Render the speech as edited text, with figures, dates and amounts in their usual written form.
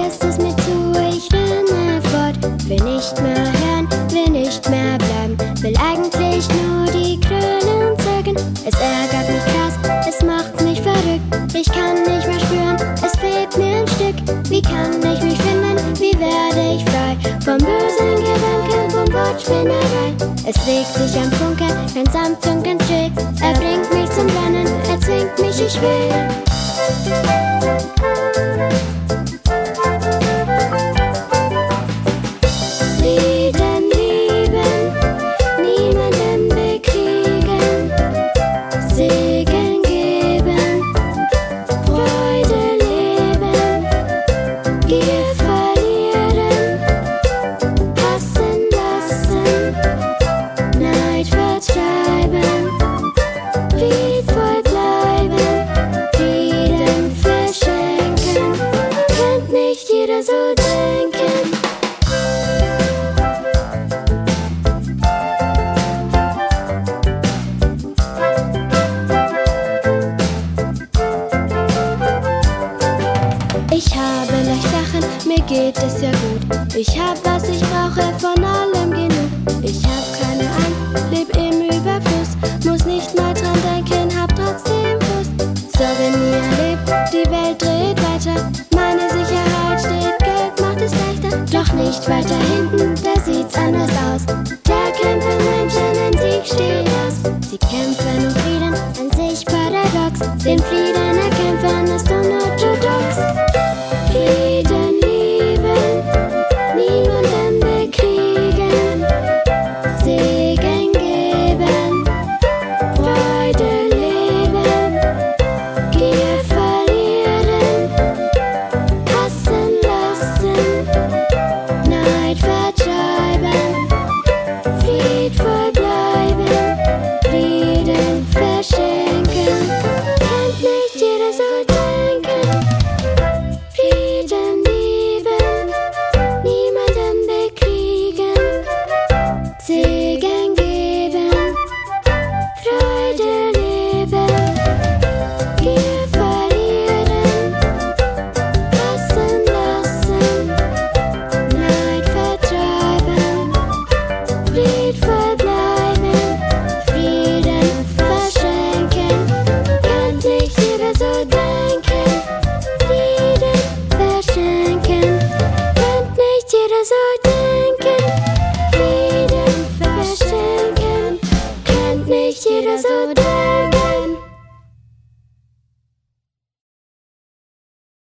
ist es mir zu, ich renne fort. Will nicht mehr hören, will nicht mehr bleiben, will eigentlich nur die Krönen zögern. Es ärgert mich krass, es macht mich verrückt. Ich kann nicht mehr spüren, es fehlt mir ein Stück. Wie kann ich mich finden, wie werde ich frei vom bösen Gedanken, vom Wortspinnerei? Es regt sich ein Funke, ein sanft und ganz still. Er bringt mich zum Brennen, er zwingt mich, ich will. Frieden lieben, niemanden bekriegen, Segen geben, Freude leben, Gier verlieren, hassen lassen, Neid vertreiben, friedvoll bleiben, Frieden verschenken. Könnte nicht jeder so denken? Ich habe leicht lachen, mir geht es ja gut. Ich hab, was ich brauche, von allem genug. Ich hab keine Angst, leb im Überfluss, muss nicht mal dran denken, hab trotzdem Lust. Sorge nie erlebt, die Welt dreht weiter. Meine Sicherheit steht, Geld macht es leichter. Doch nicht weiter hinten, da sieht's anders aus.